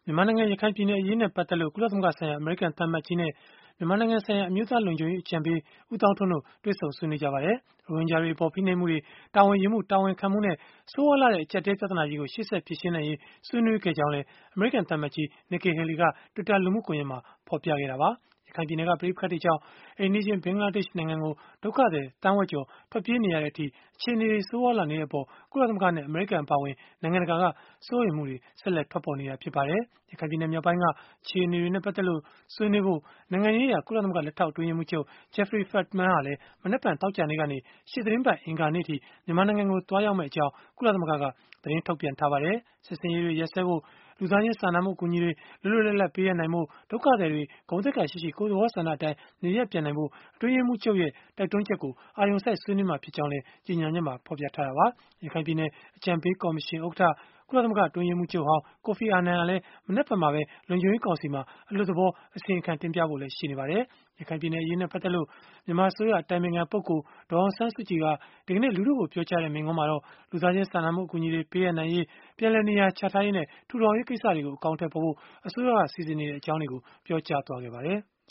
မြန်မာနိုင်ငံရခိုင်ပြည်နယ်အရေးနဲ့ပတ်သက်လို့ ကုလသမဂ္ဂဆိုင်ရာအမေရိကန်သံအမတ်ကြီးနဲ့ မြန်မာနိုင်ငံဆိုင်ရာအမျိုးသားလုံခြုံရေးအကြံပေးဦးသောင်းထွန်းတို့ တွေ့ဆုံဆွေးနွေးကြပါတယ်။ ရိုဟင်ဂျာတွေအပေါ်ဖိနှိပ်မှုတွေ တာဝန်ယူမှုတာဝန်ခံမှုနဲ့ ဆိုးရွားလှတဲ့အကျပ်အတည်းပြဿနာကြီးကိုရှေ့ဆက်ဖြေရှင်းနိုင်ရေးဆွေးနွေးခဲ့ကြောင်းလည်း အမေရိကန်သံအမတ်ကြီး Nikki Haley က Twitter လူမှုကွန်ယက်မှာဖော်ပြခဲ့တာပါ။ ရခိုင်ပြည်နယ်က ပဋိပက္ခတွေကြောင့် အိမ်နီးချင်းဘင်္ဂလားဒေ့ရှ်နိုင်ငံကို ဒုက္ခသည်သန်းဝက်ကျော် ထွက်ပြေးနေရတဲ့အထိ အခြေအနေတွေဆိုးရွားလာနေတဲ့အပေါ် ကုလသမဂ္ဂနဲ့ အမေရိကန်အပါအဝင် နိုင်ငံတကာက စိုးရိမ်မှုတွေဆက်လက်ထွက်ပေါ်နေတာဖြစ်ပါတယ်။ ရခိုင်ပြည်နယ်မြောက်ပိုင်းက အခြေအနေတွေနဲ့ပတ်သက်လို့ဆွေးနွေးဖို့ နိုင်ငံရေးအရကုလသမဂ္ဂလက်ထောက်အတွင်းရေးမှူးချုပ် Jeffrey Feltman ဟာလည်း မနက်ဖြန်သောကြာနေ့ကနေ ရှေ့သီတင်းပတ်အင်္ဂါနေ့အထိ မြန်မာနိုင်ငံကိုသွားရောက်မယ့်အကြောင်း ကုလသမဂ္ဂက သတင်းထုတ်ပြန်ထားပါတယ်။ စစ်ဆင်ရေးတွေရပ်စဲဖို့ လူသားချင်းစာနာမှုအကူအညီတွေလွတ်လွတ်လပ်လပ်ပေးအပ်နိုင်ဖို့ ဒုက္ခသည်တွေ ဂုဏ်သိက္ခာရှိရှိကိုယ့်သဘောဆန္ဒအတိုင်းနေရပ်ပြန်နိုင်ဖို့ အတွင်းရေးမှူးချုပ်ရဲ့တိုက်တွန်းချက်ကို အာရုံစိုက်ဆွေးနွေးမှာဖြစ်ကြောင်းလည်း ကြေညာချက်မှာဖော်ပြထားတာပါ။ ရခိုင်ပြည်နယ်အကြံပေးကော်မရှင်ဥက္ကဋ္ဌ ကုလသမဂ္ဂအတွင်းရေးမှူးချုပ်ဟောင်း Kofi Annan ဟာလည်း မနက်ဖြန်မှာပဲ လုံခြုံရေးကောင်စီမှာ အလွတ်သဘောအစီရင်ခံတင်ပြဖို့လည်းရှိနေပါတယ်။ ရခိုင်ပြည်နယ်အရေးနဲ့ပတ်သက်လို့ မြန်မာအစိုးရအတိုင်ပင်ခံပုဂ္ဂိုလ်ဒေါ်အောင်ဆန်းစုကြည်က ဒီကနေ့လူထုကိုပြောကြားတဲ့မိန့်ခွန်းမှာတော့ လူသားချင်းစာနာမှုအကူအညီတွေပေးအပ်နိုင်ရေး၊ ပြန်လည်နေရာချထားရေးနဲ့ ထူထောင်ရေးကိစ္စတွေကိုအကောင်အထည်ဖော်ဖို့ အစိုးရကစီစဉ်နေတဲ့အကြောင်းတွေကို ပြောကြားသွားခဲ့ပါတယ်။